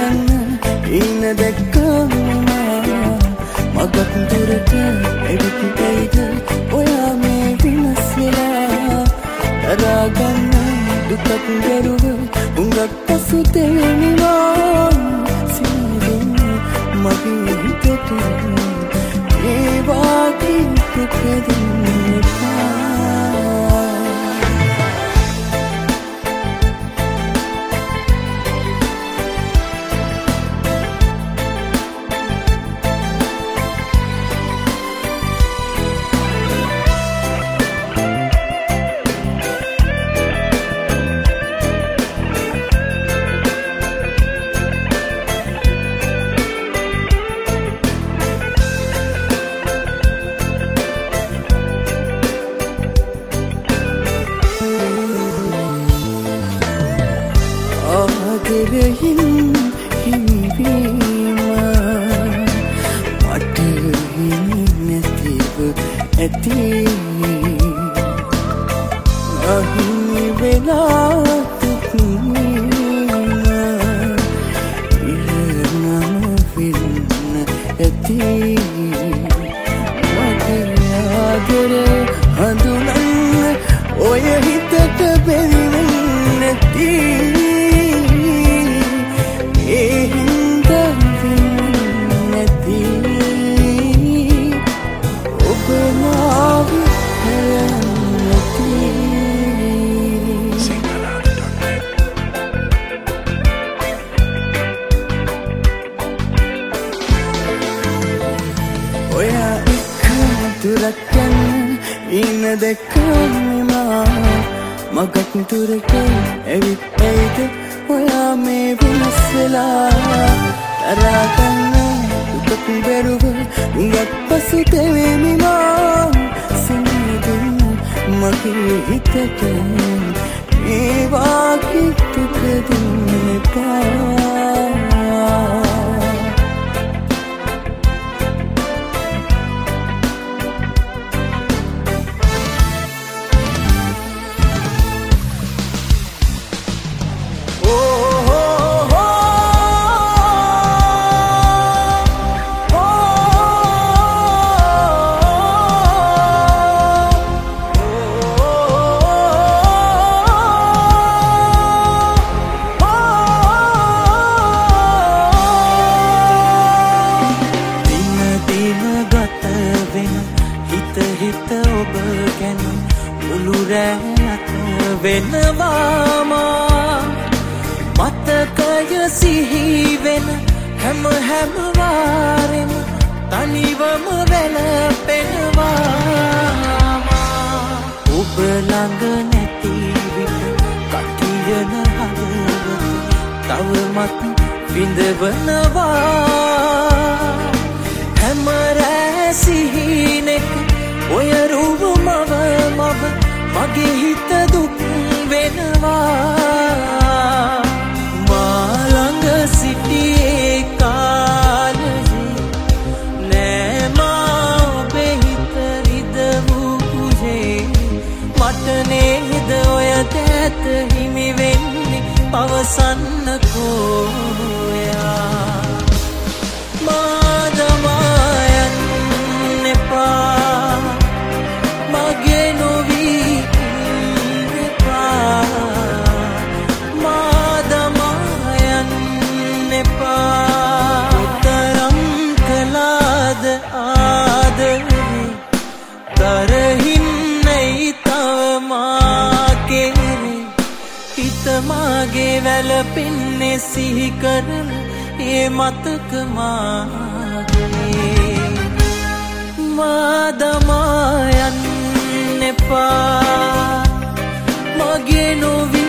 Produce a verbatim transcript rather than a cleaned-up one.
දුරකන්න ඉන්න දැක්කම මගක් දුරට එවිටයිද ඔයා මේ විනස් වෙලා දරාගන්න දුකක් දරුව උඟක් පසු දෙවෙනිවා සිදුම් මගේ හිතට ඒ වාගේ දුක දෙන්න එපා. ආදරයෙන් හිමිවීම මට හිමි නැතිව ඇති අහිමි වෙලා තුක්මීම ඉරණම වෙන්න ඇති මගේ ආදරය හඳුනන්න ඔය හිතට බැරිවෙන්න නැති දුරකන්න ඉන්න දැක්කමා මගක් දුරක ඇවිත් ඇයිද ඔයා මේ වෙනස් වෙලා දරාගන්න දුකක් බැරුව උඟක් පසු දෙවෙනිවා සිදුම් මගේ හිතට ඒ වාගේ දුක දෙන්න එපා. හිත ඔබ ගැන මුළු රැත් වෙනවාමා මතකය සිහි වෙන හැම හැම වාරෙම තනිවම වැළපෙනවා ඔබ ළඟ නැති විට කටියන හදවත තවමත් විඳවනවා හැම රැ සිහිනෙක ඔය රූප මව මව මගේ හිත දුක් වෙනවා මා ළඟ සිටියේ කාලේ නෑ මා ඔබේ හිත රිදවූ කුජේ මට නේද ඔය දැත හිමි වෙන්නේ පවසන්නකෝ මාගේ වැළපෙන්නේ සිහි කරන ඒ මතක මාගේ මා දමා යන්න එපා මගේ නොවි